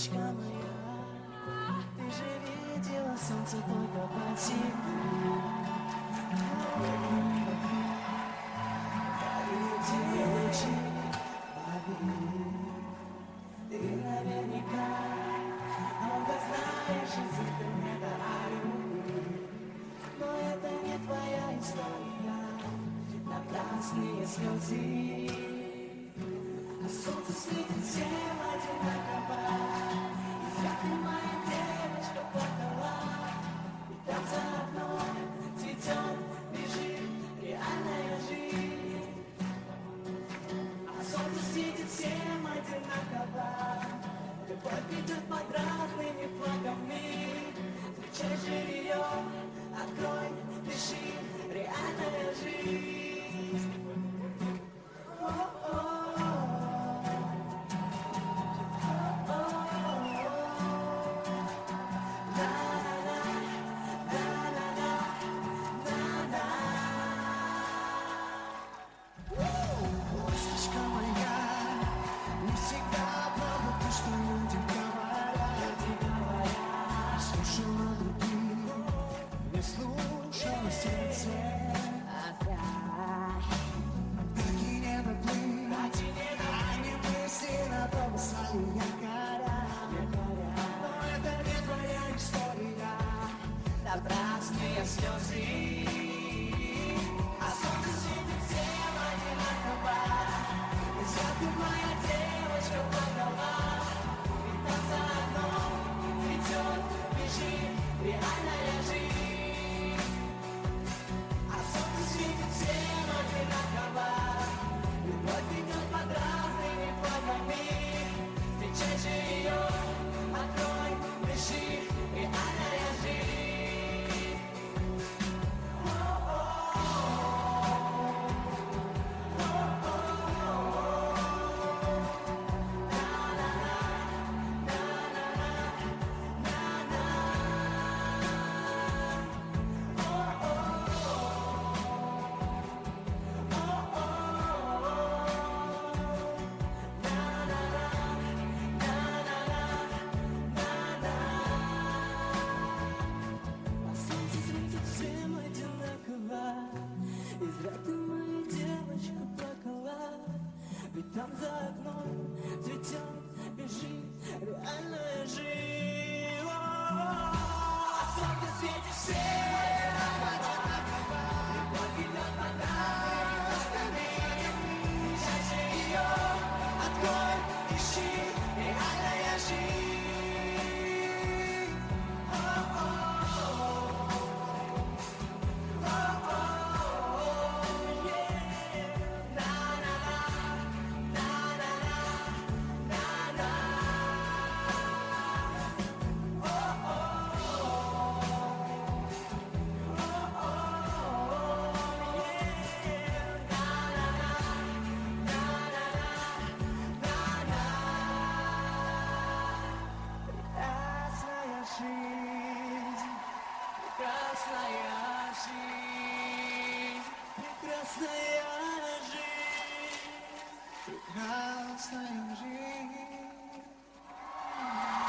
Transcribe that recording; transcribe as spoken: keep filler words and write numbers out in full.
звездочка моя, ты же видела солнце только по тебе. Тебе лучи, ты наверняка много знаешь язык мира о любви. Но это не твоя история, напрасные слезы. А солнце светит всем одинаково, и я, ты моя девочка, плакала. И там за окном цветет, бежит реальная жизнь. А солнце светит всем одинаково, любовь идет под разными флагами. Встречай же ее, открой, дыши, реальная жизнь. О-о-о. Напрасные слезы. А солнце светит всем одинаково, и вся ты моя девочка плакала. И там за окном цветет, бежит реальная жизнь. А солнце светит всем одинаково, любовь идет под разными флагами. Встречай же ее, открой, дыши, реальная жизнь. Ведь там за окном цветет, бежит реальная жизнь. А солнце светит всем одинаково, любовь идет под разными флагами. Встречай же ее, открой, ищи, реальная жизнь. Прекрасная жизнь, прекрасная жизнь, прекрасная жизнь.